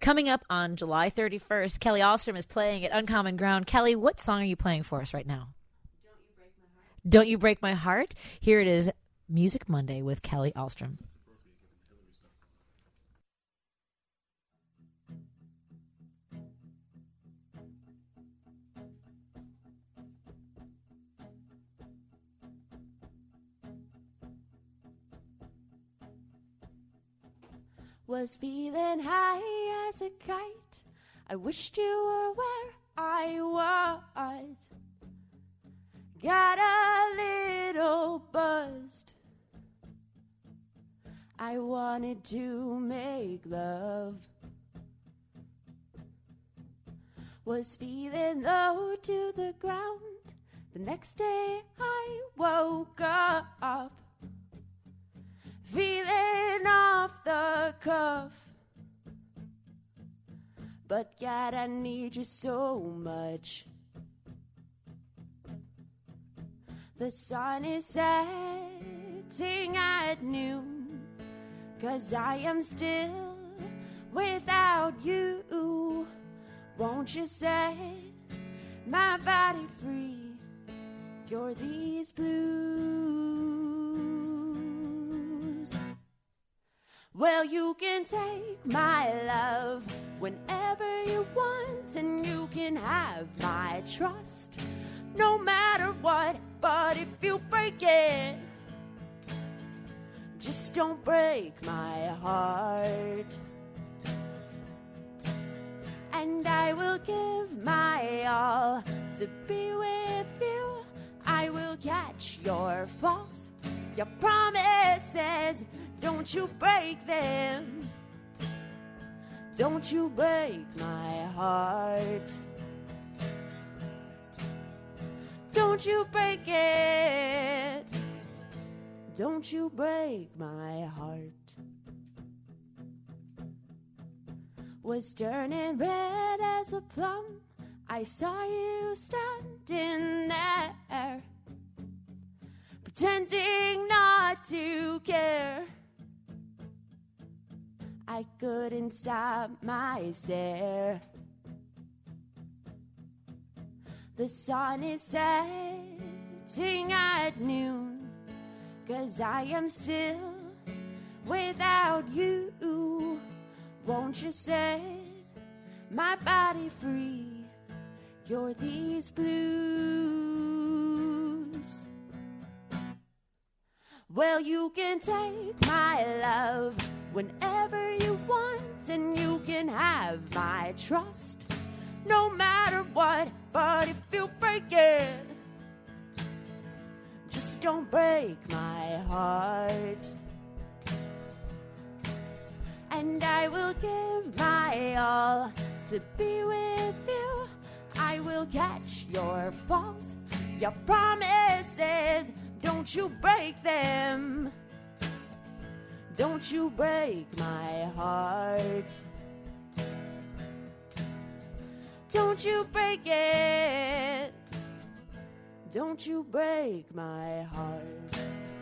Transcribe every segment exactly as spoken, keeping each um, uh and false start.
Coming up on July thirty-first, Kelly Ahlstrom is playing at Uncommon Ground. Kelly, what song are you playing for us right now? Don't You Break My Heart. Don't You Break My Heart. Here it is, Music Monday with Kelly Ahlstrom. Was feeling high as a kite. I wished you were where I was. Got a little buzzed. I wanted to make love. Was feeling low to the ground. The next day I woke up. Feeling off the cuff. But God, I need you so much. The sun is setting at noon, 'cause I am still without you. Won't you set my body free? Cure these blues. Well, you can take my love whenever you want, and you can have my trust no matter what. But if you break it, just don't break my heart. And I will give my all to be with you. I will catch your faults, your promises. Don't you break them. Don't you break my heart. Don't you break it. Don't you break my heart. Was turning red as a plum. I saw you standing there, pretending not to care. I couldn't stop my stare. The sun is setting at noon, 'cause I am still without you. Won't you set my body free? Cure these blues. Well, you can take my love whenever you want, and you can have my trust no matter what. But if you break it, just don't break my heart. And I will give my all to be with you. I will catch your faults, your promises. Don't you break them. Don't you break my heart. Don't you break it. Don't you break my heart.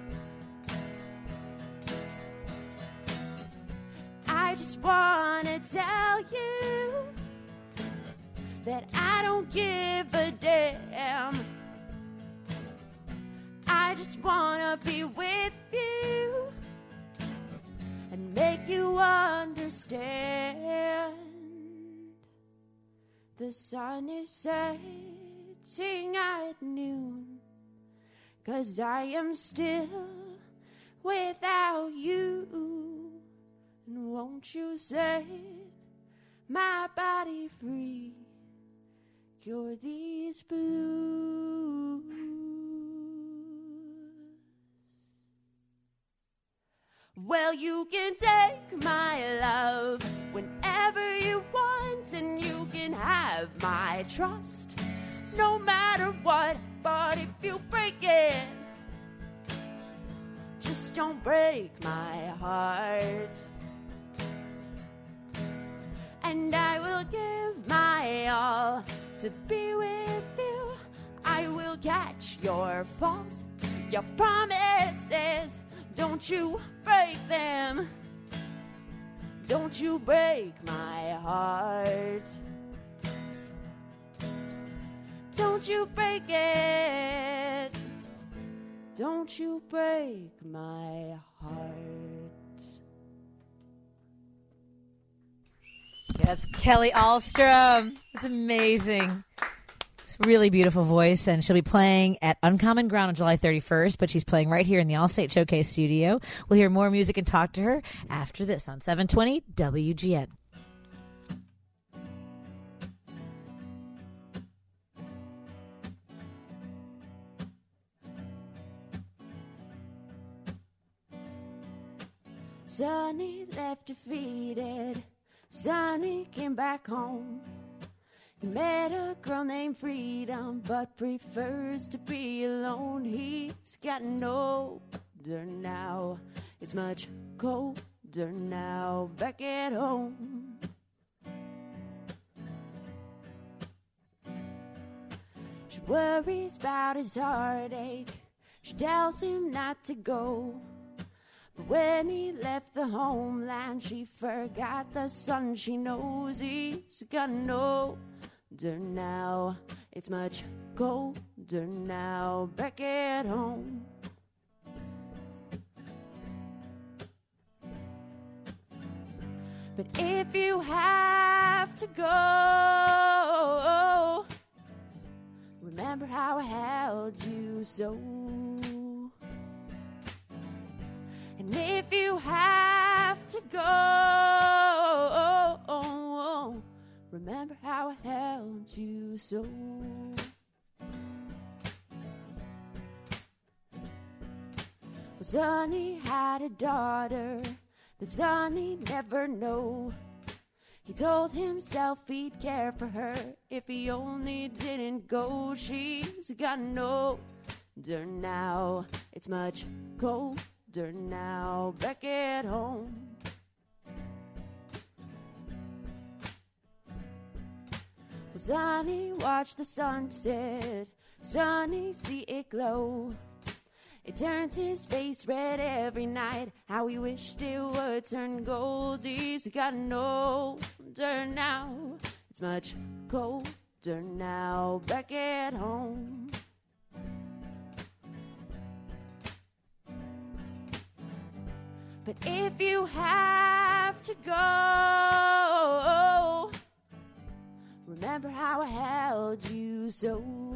I just wanna tell you that I don't give a damn. I just wanna be with you and make you understand. The sun is setting at noon, 'cause I am still without you. And won't you set my body free? Cure these blues. Well, you can take my love whenever you want, and you can have my trust no matter what. But if you break it, just don't break my heart. And I will give my all to be with you. I will catch your faults, your promises. Don't you break them. don't you break my heart. Don't you break it. Don't you break my heart. That's Kelly Ahlstrom. It's amazing. It's a really beautiful voice, and she'll be playing at Uncommon Ground on July thirty-first, but she's playing right here in the Allstate Showcase studio. We'll hear more music and talk to her after this on seven twenty W G N. Sonny left defeated. Sonny came back home. He met a girl named Freedom, but prefers to be alone. He's gotten older now. It's much colder now back at home. She worries about his heartache. She tells him not to go. But when he left the homeland, she forgot the son. She knows he's gotten older now. It's much colder now back at home. But if you have to go, remember how I held you so. And if you have to go, remember how I held you so. Well, Sonny had a daughter that Sonny never knew. He told himself he'd care for her if he only didn't go. She's gotten older now. It's much colder now back at home. Well, Sonny watched the sunset. Sonny see it glow. It turned his face red every night. How he wished it would turn gold. He's gotten older now. It's much colder now back at home. But if you have to go, remember how I held you so.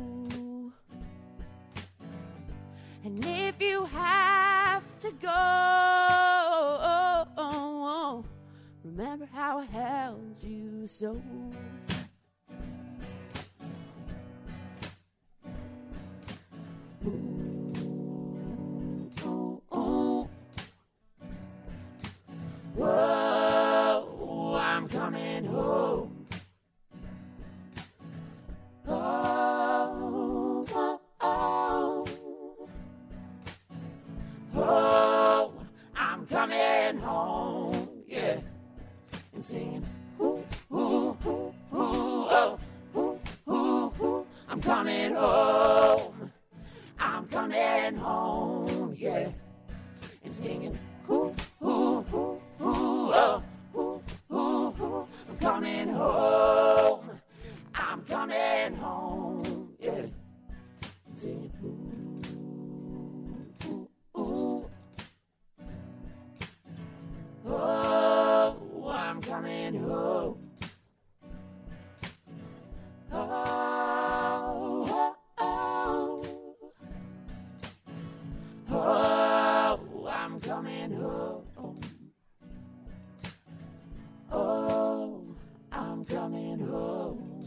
And if you have to go, remember how I held you so. Whoa, I'm coming home. Oh, oh, oh. Oh, I'm coming home. Yeah. And singing, ooh, ooh, ooh, ooh, oh, ooh, ooh, ooh. I'm coming home. I'm coming home. Yeah. And singing, ooh, ooh, ooh. Ooh, oh, ooh, ooh, ooh. I'm coming home. I'm coming home. Yeah. Singing, ooh, ooh, ooh. Oh, I'm coming home. Oh, oh, oh. Oh, I'm coming home. Oh, I'm coming home.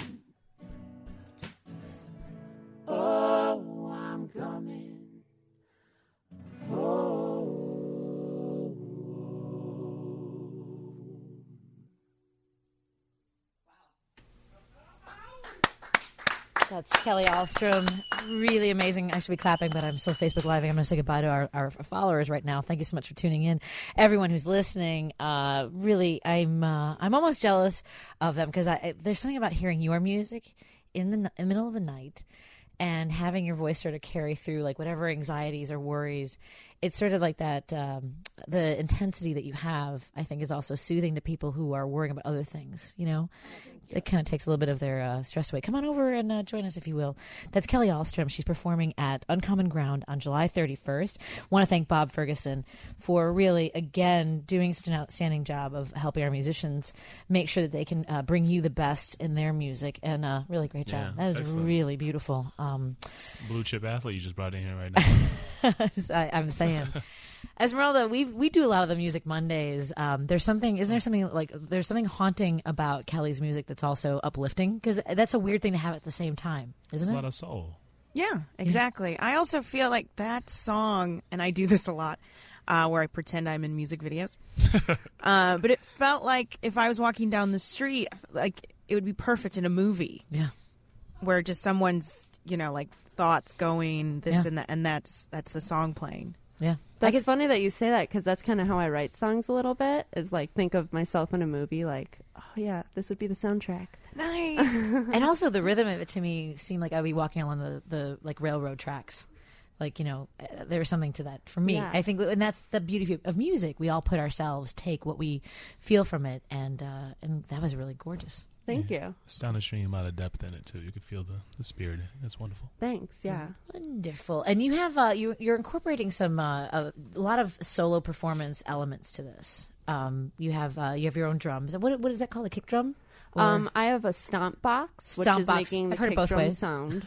Oh, I'm coming home. That's Kelly Ahlstrom. Really amazing. I should be clapping, but I'm still Facebook Live. I'm going to say goodbye to our, our followers right now. Thank you so much for tuning in. Everyone who's listening, uh, really, I'm uh, I'm almost jealous of them because I, I, there's something about hearing your music in the, in the middle of the night and having your voice sort of carry through like whatever anxieties or worries it's sort of like that. Um, the intensity that you have, I think, is also soothing to people who are worrying about other things. You know, it kind of takes a little bit of their uh, stress away. Come on over and uh, join us if you will. That's Kelly Ahlstrom. She's performing at Uncommon Ground on July thirty-first. Want to thank Bob Ferguson for really, again, doing such an outstanding job of helping our musicians make sure that they can uh, bring you the best in their music. And uh, really great job. Yeah, that was excellent. really beautiful. Um, Blue chip athlete you just brought in here right now. I, I'm saying. Esmeralda, we we do a lot of the Music Mondays. Um, there's something, isn't there something like, there's something haunting about Kelly's music that's also uplifting? Because that's a weird thing to have at the same time, It's isn't a it? lot of soul. Yeah, exactly. I also feel like that song, and I do this a lot, uh, where I pretend I'm in music videos. uh, but it felt like if I was walking down the street, like it would be perfect in a movie Yeah. where just someone's, you know, like thoughts going this Yeah. and that, and that's that's the song playing. Yeah. That's I guess, funny that you say that because that's kind of how I write songs a little bit. Is like think of myself in a movie, like, oh yeah, this would be the soundtrack. Nice. and also the rhythm of it to me seemed like I'd be walking along the, the like railroad tracks. Like, you know, uh, there was something to that for me. Yeah. I think, and that's the beauty of, of music. We all put ourselves, take what we feel from it, and uh, and that was really gorgeous. Thank Yeah. you. Astonishing amount of depth in it too. You could feel the, the spirit. That's wonderful. Thanks. Yeah. Wonderful. And you have uh, you, you're incorporating some uh, a, a lot of solo performance elements to this. Um, you have uh, you have your own drums. What what is that called? A kick drum? Or Um, I have a stomp box, Stomp which is box. making the I've heard it kick both drum ways. sound.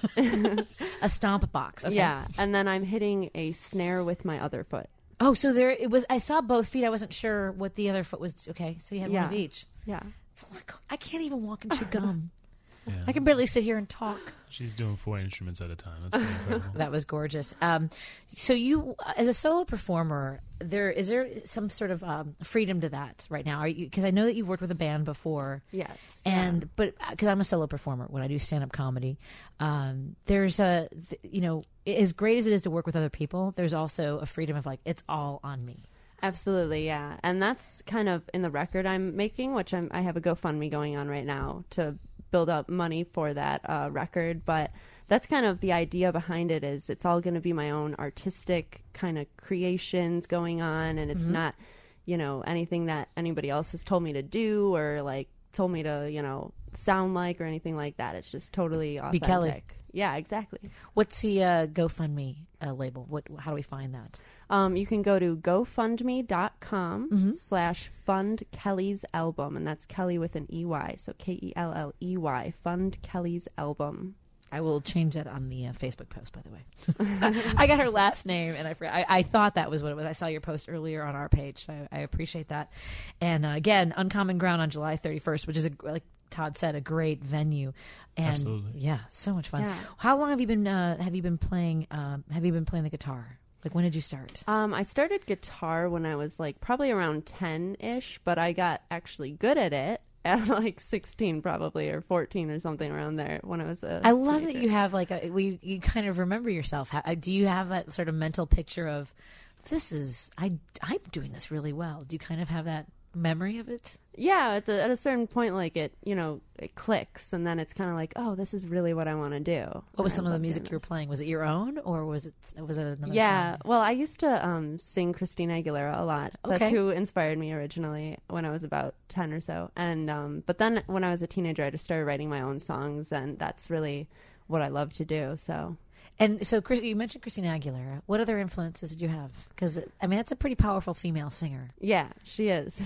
a stomp box. Okay. Yeah, and then I'm hitting a snare with my other foot. Oh, so there it was. I saw both feet. I wasn't sure what the other foot was. Okay, so you had one Yeah. of each. Yeah. It's like, I can't even walk and chew gum. Yeah. I can barely sit here and talk. She's doing four instruments at a time. That's pretty incredible. That was gorgeous. Um, so you, as a solo performer, there is there some sort of um, freedom to that right now? Are you? Because I know that you've worked with a band before. Yes. And yeah. but because I'm a solo performer when I do stand up comedy, um, there's a th- you know as great as it is to work with other people, there's also a freedom of like it's all on me. Absolutely, yeah. And that's kind of in the record I'm making, which I'm, I have a GoFundMe going on right now to build up money for that uh, record. But that's kind of the idea behind it is it's all going to be my own artistic kind of creations going on. And it's Mm-hmm. not, you know, anything that anybody else has told me to do or like told me to, you know, sound like or anything like that. It's just totally authentic. Kelly. Yeah, exactly. What's the uh, GoFundMe uh, label? What? How do we find that? Um, you can go to gofundme.com Mm-hmm. slash fund Kelly's album, and that's Kelly with an E Y, so K E L L E Y, fund Kelly's album. I will change that on the uh, Facebook post, by the way. I got her last name, and I, forgot- I I thought that was what it was. I saw your post earlier on our page, so I, I appreciate that. And uh, again, Uncommon Ground on July thirty-first, which is, a, like Todd said, a great venue. And Absolutely. yeah, so much fun. Yeah. How long have you been uh, have you been playing? Um, have you been playing the guitar? Like, when did you start? Um, I started guitar when I was like probably around ten-ish, but I got actually good at it at like sixteen probably, or fourteen or something around there when I was a I love that teenager. you have like a well, you, you kind of remember yourself. How, do you have that sort of mental picture of this is I I'm doing this really well? Do you kind of have that memory of it? Yeah, at, the, at a certain point, like it, you know, it clicks, and then it's kind of like, oh, this is really what I want to do. What was And some I of the love music doing you were this. playing? Was it your own, or was it was it another Yeah, song? well, I used to um, sing Christina Aguilera a lot. That's Okay. who inspired me originally when I was about ten or so. And um, but then when I was a teenager, I just started writing my own songs, and that's really what I love to do. So And so, Chris, you mentioned Christina Aguilera. What other influences did you have? Because I mean, that's a pretty powerful female singer. yeah, she is.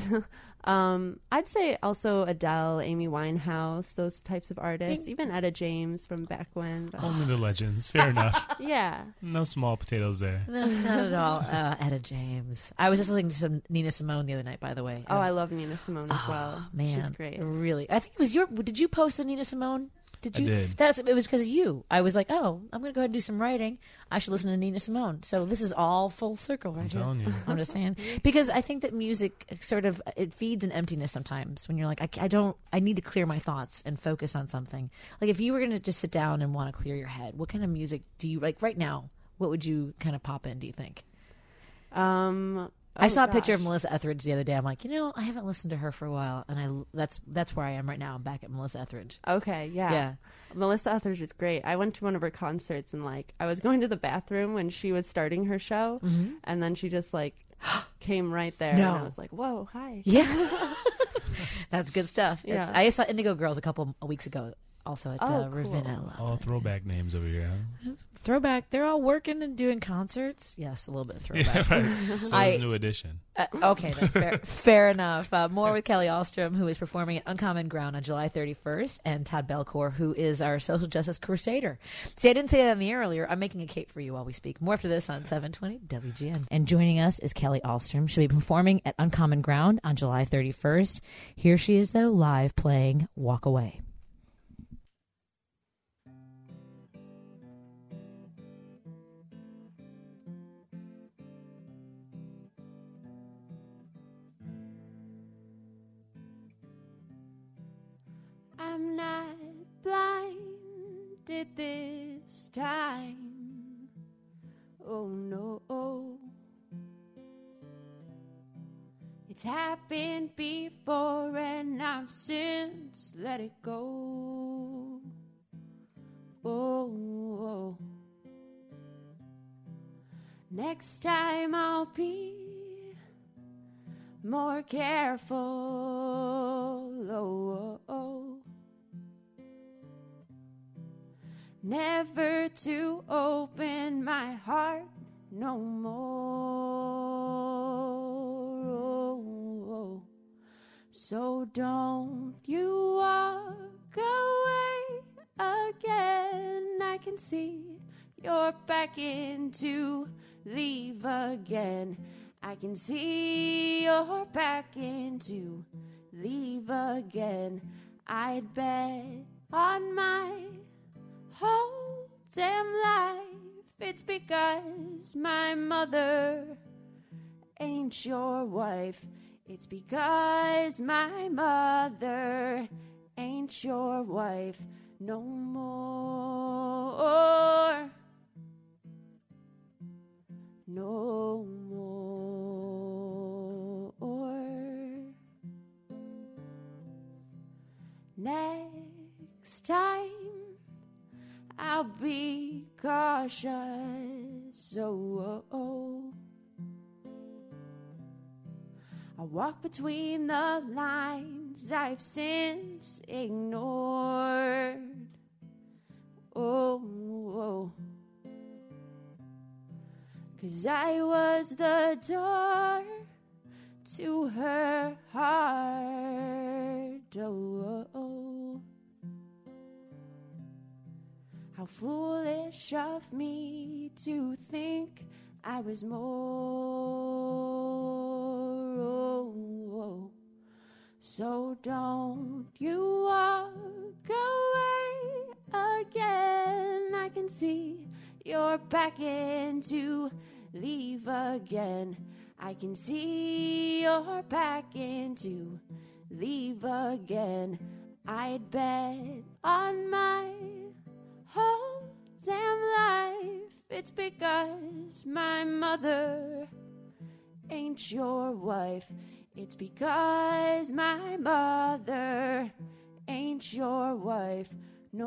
um, I'd say also Adele, Amy Winehouse, those types of artists, even Etta James from back when. But Only the legends. Fair enough. yeah. No small potatoes there. No, not at all. Uh, Etta James. I was just listening to some Nina Simone the other night, by the way. Oh, Um, I love Nina Simone as well. Man, She's great. Really, I think it was your. Did you post a Nina Simone? Did I you? did. That's it was because of you. I was like, oh, I'm going to go ahead and do some writing. I should listen to Nina Simone. So this is all full circle right I'm here. telling you. I'm just saying because I think that music sort of it feeds an emptiness sometimes when you're like, I, I don't, I need to clear my thoughts and focus on something. Like if you were going to just sit down and want to clear your head, what kind of music do you like right now? What would you kind of pop in? Do you think? Um, I Oh, saw a picture of gosh. Melissa Etheridge the other day. I'm like, you know, I haven't listened to her for a while, and I that's that's where I am right now. I'm back at Melissa Etheridge. Okay, yeah. Yeah. Melissa Etheridge is great. I went to one of her concerts and like I was going to the bathroom when she was starting her show, Mm-hmm. and then she just like came right there, No. and I was like, "Whoa, hi!" Yeah, that's good stuff. It's, Yeah. I saw Indigo Girls a couple of weeks ago, also at Oh, uh, Ravenna. cool. All throwback names over here, huh? Throwback. They're all working and doing concerts. Yes, a little bit of throwback. Yeah, right. So I- it's new edition. Uh, okay, then fair, fair enough. Uh, more with Kelly Ahlstrom, who is performing at Uncommon Ground on July thirty-first, and Todd Belcour, who is our social justice crusader. See, I didn't say that on the air earlier. I'm making a cape for you while we speak. More after this on seven twenty W G N. And joining us is Kelly Ahlstrom. She'll be performing at Uncommon Ground on July thirty-first. Here she is, though, live playing Walk Away. I'm not blinded this time. Oh no. It's happened before and I've since let it go. Oh. Next time I'll be more careful. Oh, oh, oh. Never to open my heart no more. Oh, oh. So don't you walk away again. I can see you're back into leave again. I can see you're back into leave again. I'd bet on my whole damn life it's because my mother ain't your wife. It's because my mother ain't your wife no more. No more. Next time I'll be cautious. Oh, oh, oh. I'll walk between the lines I've since ignored. Oh, oh. 'Cause I was the door to her heart. Oh, oh. How foolish of me to think I was more. Oh, oh. So don't you walk away again. I can see you're back into leave again. I can see you're back into leave again. I'd bet on my whole damn life it's because my mother ain't your wife. It's because my mother ain't your wife no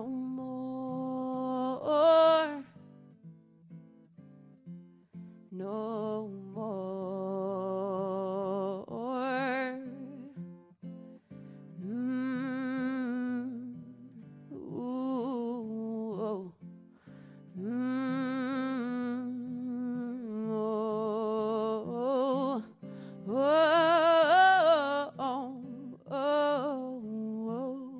more. No more. Mm. Ooh. Oh. Mm. Oh. Oh. Oh. Oh. Oh.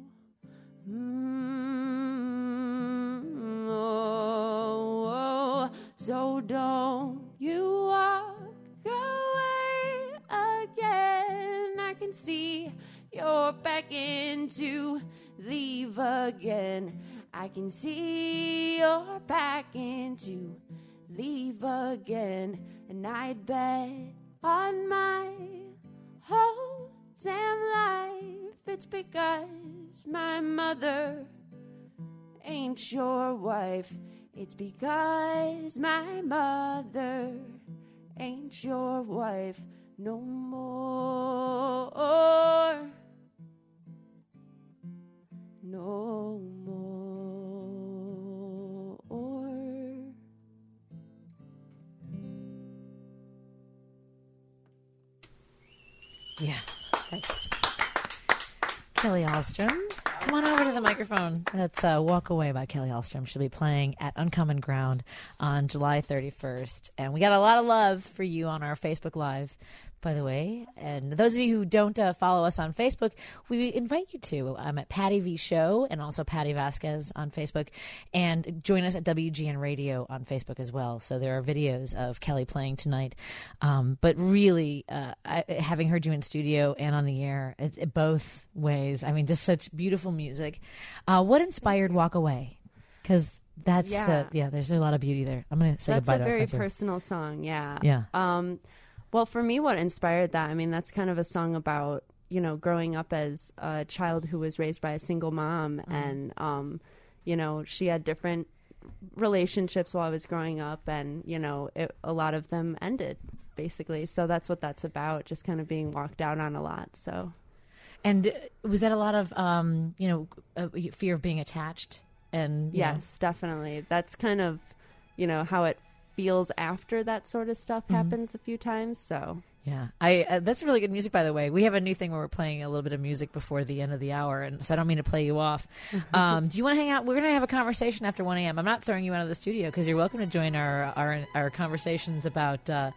Mm. Oh. So don't you walk away again. I can see you're back into leave again. I can see you're back into leave again. And I'd bet on my whole damn life it's because my mother ain't your wife. It's because my mother ain't your wife no more, no more. Yeah, that's Kelly Ahlstrom. Come on over to the microphone. That's uh, Walk Away by Kelly Ahlstrom. She'll be playing at Uncommon Ground on July thirty-first. And we got a lot of love for you on our Facebook Live, by the way. And those of you who don't uh, follow us on Facebook, we invite you to. I'm at Patty V Show and also Patty Vasquez on Facebook. And join us at W G N Radio on Facebook as well. So there are videos of Kelly playing tonight. Um, but really, uh, I, having heard you in studio and on the air, it, it both ways, I mean, just such beautiful music. Uh, what inspired Walk Away? Because that's, yeah. Uh, yeah, there's a lot of beauty there. I'm going to say that's goodbye a to very our friends personal song, yeah. Yeah. Um, well, for me, what inspired that, I mean, that's kind of a song about, you know, growing up as a child who was raised by a single mom. Mm-hmm. And, um, you know, she had different relationships while I was growing up. And, you know, it, a lot of them ended, basically. So that's what that's about, just kind of being walked out on a lot. So... And was that a lot of, um, you know, uh, fear of being attached? And yes, know? Definitely. That's kind of, you know, how it feels after that sort of stuff mm-hmm. happens a few times. So yeah, I uh, that's really good music, by the way. We have a new thing where we're playing a little bit of music before the end of the hour, and so I don't mean to play you off. Um, do you want to hang out? We're going to have a conversation after one a.m. I'm not throwing you out of the studio because you're welcome to join our our, our conversations about. Uh,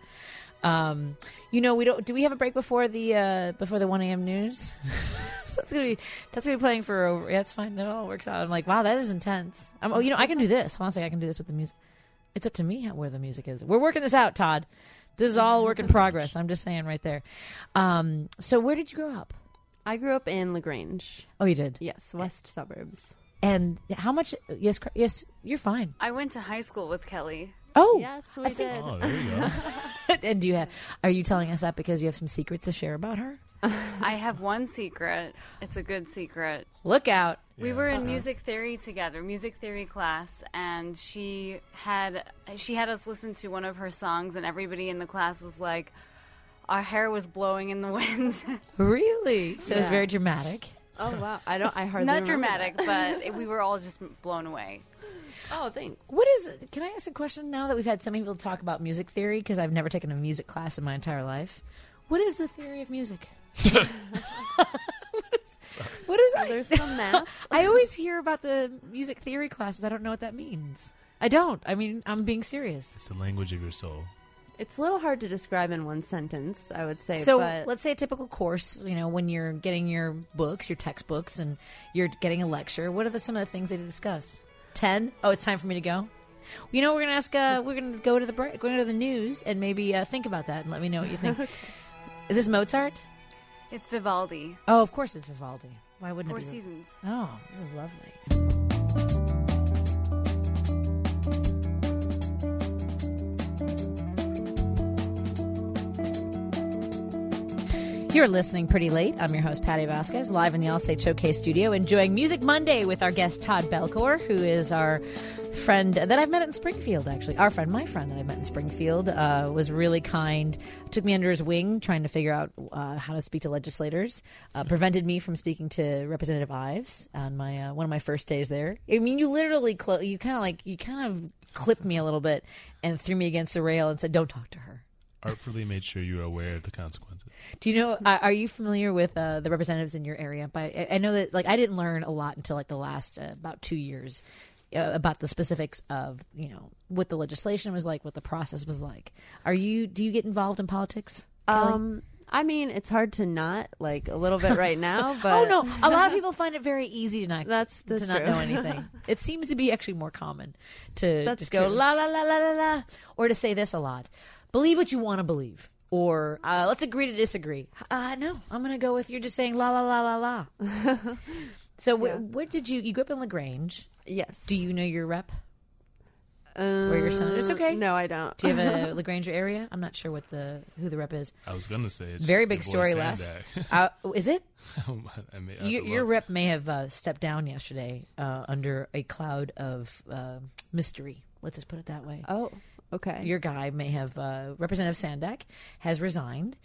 Um, you know, we don't. Do we have a break before the uh, before the one a.m. news? that's gonna be that's gonna be playing for over. Yeah, it's fine. It all works out. I'm like, wow, that is intense. I'm, oh, you know, I can do this. Honestly, I can do this with the music. It's up to me how, where the music is. We're working this out, Todd. This is all work in progress. I'm just saying right there. Um, so where did you grow up? I grew up in LaGrange. Oh, you did? Yes, west suburbs. And how much? Yes, yes, you're fine. I went to high school with Kelly. Oh, yes, we I think, did. Oh, there you go. And do you have? Are you telling us that because you have some secrets to share about her? I have one secret. It's a good secret. Look out! We Yeah. were in music theory together, music theory class, and she had she had us listen to one of her songs, and everybody in the class was like, our hair was blowing in the wind. Really? So it was Yeah. very dramatic. Oh wow! I don't. I hardly Not remember dramatic, that. but it, we were all just blown away. Oh, thanks. What is? Can I ask a question now that we've had so many people talk about music theory? Because I've never taken a music class in my entire life. What is the theory of music? what is, what is Well, that? there's some math. I always hear about the music theory classes. I don't know what that means. I don't. I mean, I'm being serious. It's the language of your soul. It's a little hard to describe in one sentence, I would say. So but let's say a typical course, you know, when you're getting your books, your textbooks, and you're getting a lecture, what are the, some of the things they discuss? Ten? Oh, it's time for me to go? You know, we're going to ask, uh, we're going to go to the break, go to the news, and maybe uh, think about that and let me know what you think. Okay. Is this Mozart? It's Vivaldi. Oh, of course it's Vivaldi. Why wouldn't Four it be? Seasons. Oh, this is lovely. You're listening Pretty Late. I'm your host, Patty Vasquez, live in the Allstate Showcase studio, enjoying Music Monday with our guest, Todd Belcour, who is our friend that I've met in Springfield, actually. Our friend, my friend that I met in Springfield, uh, was really kind, took me under his wing, trying to figure out uh, how to speak to legislators, uh, prevented me from speaking to Representative Ives on my uh, one of my first days there. I mean, you literally, clo- you kind of like, you kind of clipped me a little bit and threw me against the rail and said, don't talk to her. Artfully made sure you were aware of the consequences. Do you know, uh, are you familiar with uh, the representatives in your area? By, I, I know that, like, I didn't learn a lot until, like, the last uh, about two years uh, about the specifics of, you know, what the legislation was like, what the process was like. Are you, do you get involved in politics, Kelly? Um, I mean, it's hard to not, like, a little bit right now, but... Oh, no. A lot of people find it very easy to not, That's- that's to not true. know anything. It seems to be actually more common to That's just go true. la, la, la, la, la, la, or to say this a lot. Believe what you want to believe. Or uh, let's agree to disagree. Uh, no, I'm going to go with you're just saying la, la, la, la, la. So wh- Yeah. where did you, you grew up in LaGrange. Yes. Do you know your rep? Um, Where your son- it's okay. No, I don't. Do you have a LaGrange area? I'm not sure what the who the rep is. I was going to say it's Very your big boy story last. Sandak. Uh, is it? I may, I You, would your love- rep may have uh, stepped down yesterday uh, under a cloud of uh, mystery. Let's just put it that way. Oh, okay. Your guy may have, uh, Representative Sandak has resigned,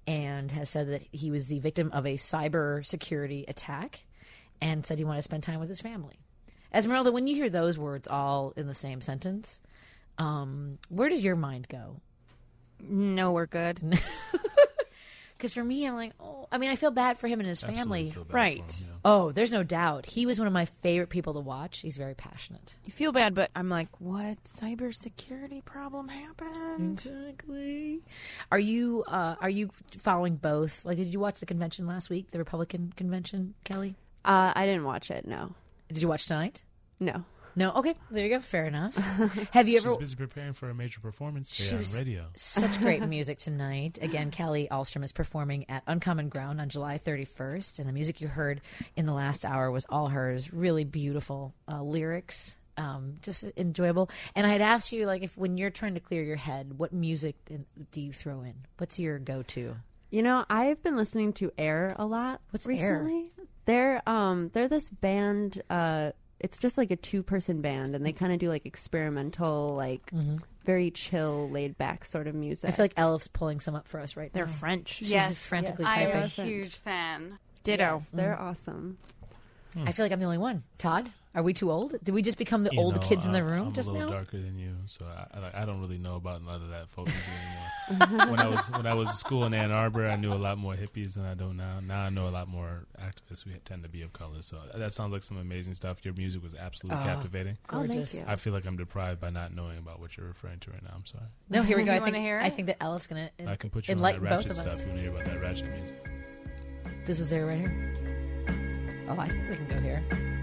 and has said that he was the victim of a cyber security attack and said he wanted to spend time with his family. Esmeralda, when you hear those words all in the same sentence, um, where does your mind go? No, we're good. Because for me, I'm like, oh, I mean, I feel bad for him and his Absolutely family. feel bad Right. for him, yeah. Oh, there's no doubt. He was one of my favorite people to watch. He's very passionate. You feel bad, but I'm like, what cybersecurity problem happened? Exactly. Are you uh, are you following both? Like, did you watch the convention last week, the Republican convention, Kelly? Uh, I didn't watch it. No, Did you watch tonight? no. No. Okay, there you go. Fair enough. Have you ever? She's busy preparing for a major performance She today on was radio. Such great music tonight. Again, Kelly Ahlstrom is performing at Uncommon Ground on July thirty-first, and the music you heard in the last hour was all hers. Really beautiful uh, lyrics, um, just enjoyable. And I had asked you, like, if when you're trying to clear your head, what music do you throw in? What's your go-to? You know, I've been listening to Air a lot. What's Air? recently. They're um they're this band. Uh, it's just like a two person band, and they kind of do like experimental, like very chill, laid back sort of music. I feel like Elif's pulling some up for us right They're now. French. She's Yes, frantically I am typing. a huge fan. Ditto. Yes, they're awesome. I feel like I'm the only one. Todd, are we too old? Did we just become the You old know, kids in the I- room I'm just a little now? darker than you, so I, I, I don't really know about none of that folk music anymore. when I was when I was in school in Ann Arbor, I knew a lot more hippies than I do now. Now I know a lot more activists who tend to be of color. So that sounds like some amazing stuff. Your music was absolutely captivating. Gorgeous. Oh, thank you. I feel like I'm deprived by not knowing about what you're referring to right now. I'm sorry. No, here we go. You I think wanna hear it? I think that Elif's gonna en- I can put you on enlighten that both ratchet of us. stuff. You want to hear about that ratchet music? This is there right here. Oh, I think we can go here.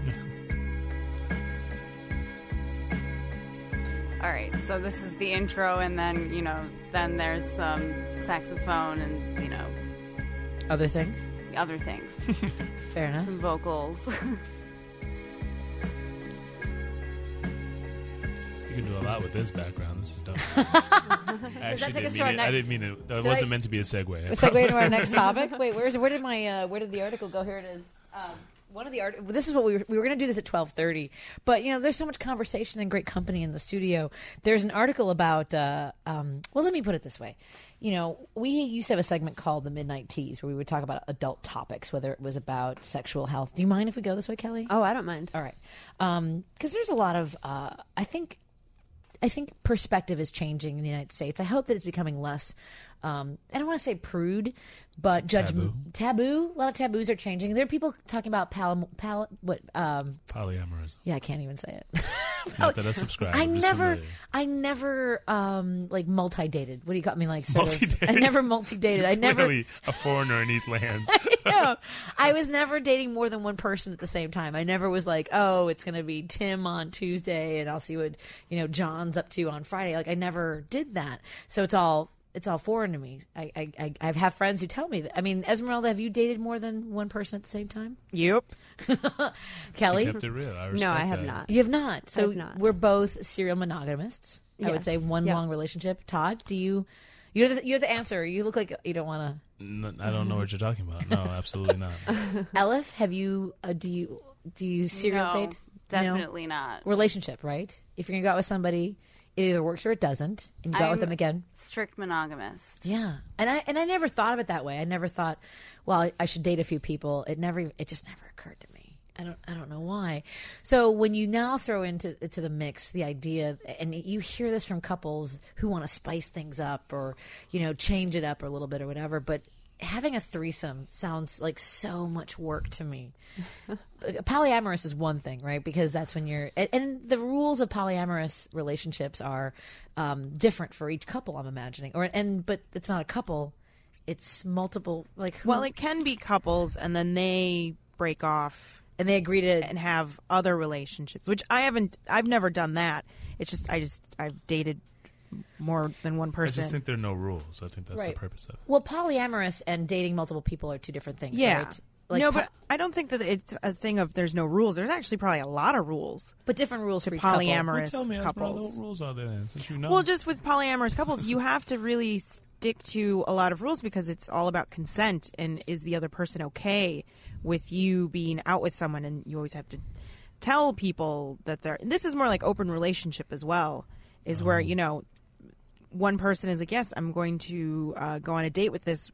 All right, so this is the intro, and then you know, then there's some saxophone and you know, Other things. other things, Fair enough. some vocals. You can do a lot with this background. This is dope. I actually take us didn't to mean our it. ne- I didn't mean it. That Did wasn't I- meant to be a segue. Let's segue into our next topic. Wait, where's where did my uh, where did the article go? Here it is. Um, one of the art. This is what we were, we were going to do this at twelve thirty, but you know, there's so much conversation and great company in the studio. There's an article about. Uh, um, well, let me put it this way. You know, we used to have a segment called the Midnight Teas where we would talk about adult topics, whether it was about sexual health. Do you mind if we go this way, Kelly? Oh, I don't mind. All right, because there's a lot of. Uh, I think. I think perspective is changing in the United States. I hope that it's becoming less. Um, I don't want to say prude, but judgment taboo. A lot of taboos are changing. There are people talking about pal, pal what? Um, Polyamorism. yeah, I can't even say it. Not that I subscribe. I I'm just never, familiar. I never, um, like multi dated. What do you got me like? Sort of, I Multi-dated? never multi dated. I never. Clearly a foreigner in these lands. No, I was never dating more than one person at the same time. I never was like, oh, it's going to be Tim on Tuesday, and I'll see what you know John's up to on Friday. Like I never did that, so it's all it's all foreign to me. I I I I have friends who tell me that. I mean, Esmeralda, have you dated more than one person at the same time? Yep. Kelly, She kept it real. I No, I respect have that. not. you have not. So I've not. we're both serial monogamists. I would Yes. say one Yep. long relationship. Todd, do you? You have, to, you have to answer. You look like you don't want N- I don't know what you're talking about. No, absolutely not. to. Elif, have you? Uh, do you? Do you serial no, date? No? definitely not. Relationship, right? If you're gonna go out with somebody, it either works or it doesn't, and you go out with I'm- them again. Strict monogamist. Yeah, and I and I never thought of it that way. I never thought, well, I, I should date a few people. It never, even- it just never occurred to me. I don't, I don't know why. So when you now throw into into the mix the idea, and you hear this from couples who want to spice things up or you know change it up a little bit or whatever, but having a threesome sounds like so much work to me. Polyamorous is one thing, right? Because that's when you're, and, and the rules of polyamorous relationships are um, different for each couple. I'm imagining, or and but it's not a couple; it's multiple. Like who, Well, it can be couples, and then they break off and they agree to. and have other relationships, which I haven't. I've never done that. It's just I just I've dated more than one I person. just think there are no rules. I think that's Right. the purpose of it. Well, polyamorous and dating multiple people are two different things. yeah. right? Like no, po- but I don't think that it's a thing of there's no rules. There's actually probably a lot of rules but different rules to for each couple. polyamorous Well, tell me, Esmeralda, couples. what rules are there then, since you know? Well, just with polyamorous couples, you have to really stick to a lot of rules because it's all about consent and is the other person okay with you being out with someone, and you always have to tell people that they're. This is more like open relationship as well, is where you know one person is like, yes, I'm going to uh, go on a date with this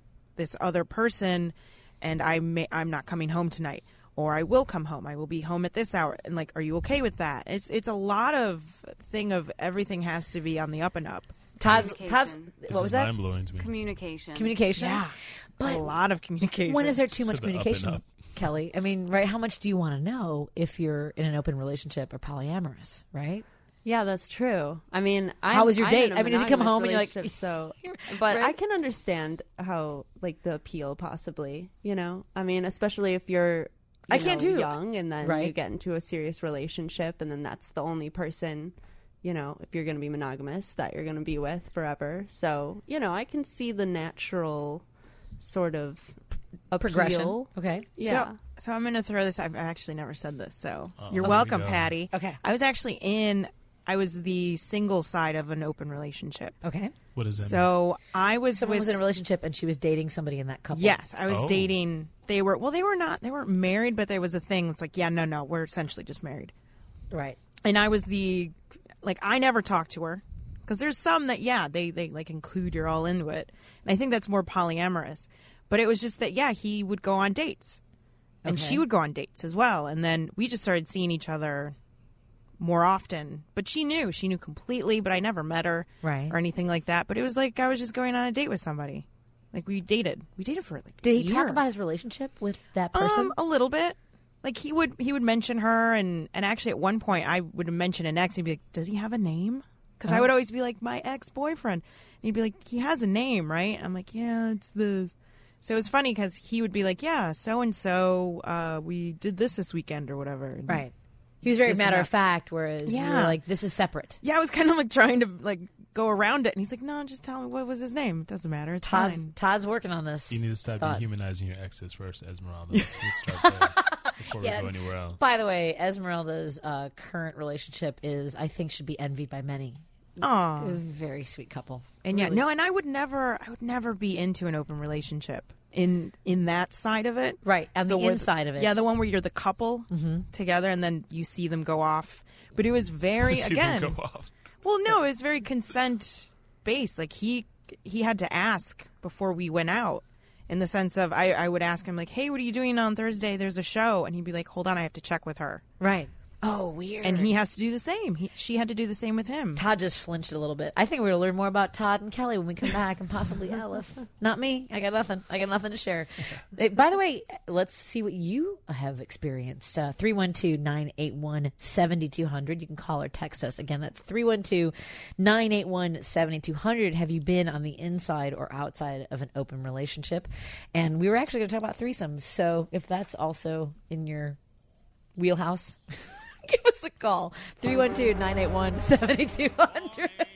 this other person, and I may, I'm not coming home tonight, or I will come home. I will be home at this hour, and like, are you okay with that? It's it's a lot of thing of everything has to be on the up and up. Todd's, Todd's Communication. This what is was that? mind blowing to me. Communication. Communication. Yeah, But a lot of communication. when is there too So much the up and communication, up. Kelly? I mean, right? How much do you want to know if you're in an open relationship or polyamorous, right? Yeah, that's true. I mean, I'm, How was your I'm date? in a I mean, does he come monogamous home and you're like- relationship, so, but Right. I can understand how like the appeal possibly. You know, I mean, especially if you're. You I can't know, do- young, and then Right. you get into a serious relationship, and then that's the only person, you know, if you're going to be monogamous, that you're going to be with forever. So, you know, I can see the natural sort of appeal. Progression. Okay. Yeah. So, so I'm going to throw this. I've actually never said this, so Uh-oh. you're Here we welcome, go. Patty. Okay. I was actually in. I was the single side of an open relationship. Okay. What does that mean? So I was Someone with. was in a relationship and she was dating somebody in that couple. Yes, I was Oh. dating. They were well. They were not. They weren't married, but there was a thing. It's like, yeah, no, no, we're essentially just married. Right. And I was the like I never talked to her because there's some that yeah they they like include you're all into it, and I think that's more polyamorous. But it was just that yeah he would go on dates, and Okay. she would go on dates as well, and then we just started seeing each other more often. But she knew she knew completely, but I never met her Right. or anything like that. But it was like I was just going on a date with somebody. Like we dated, we dated for like. Did a he talk year. about his relationship with that person? Um, a little bit. Like he would he would mention her, and and actually at one point I would mention an ex. And he'd be like, "Does he have a name?" Because I would always be like, "My ex boyfriend." And he'd be like, "He has a name, right?" I'm like, "Yeah, it's this." So it was funny because he would be like, "Yeah, so and so, we did this this weekend or whatever." And Right. He was very This and matter that. of fact, whereas you were Yeah. like, this is separate. Yeah, I was kind of like trying to like go around it, and he's like, "No, just tell me what was his name. It doesn't matter. It's Todd's fine." Todd's working on this. You need to stop thought. dehumanizing your exes first, Esmeralda. Let's, let's start there before Yeah. we go anywhere else. By the way, Esmeralda's uh, current relationship is, I think, should be envied by many. Aw. A very sweet couple. And yeah, Really. no, and I would never, I would never be into an open relationship in in that side of it. Right, on the, where- inside of it. Yeah, the one where you're the couple together, and then you see them go off. But it was very See them again. go off. Well, no, it was very consent based. Like he he had to ask before we went out. In the sense of, I, I would ask him like, "Hey, what are you doing on Thursday? There's a show," and he'd be like, "Hold on, I have to check with her." Right. Oh, weird. And he has to do the same. He, she had to do the same with him. Todd just flinched a little bit. I think we're going to learn more about Todd and Kelly when we come back, and possibly Aleph. Not me. I got nothing. I got nothing to share. Uh, By the way, let's see what you have experienced. Uh, three one two, nine eight one, seven two zero zero. You can call or text us. Again, that's three one two, nine eight one, seven two zero zero. Have you been on the inside or outside of an open relationship? And we were actually going to talk about threesomes. So if that's also in your wheelhouse, give us a call. three one two, nine eight one, seven two zero zero.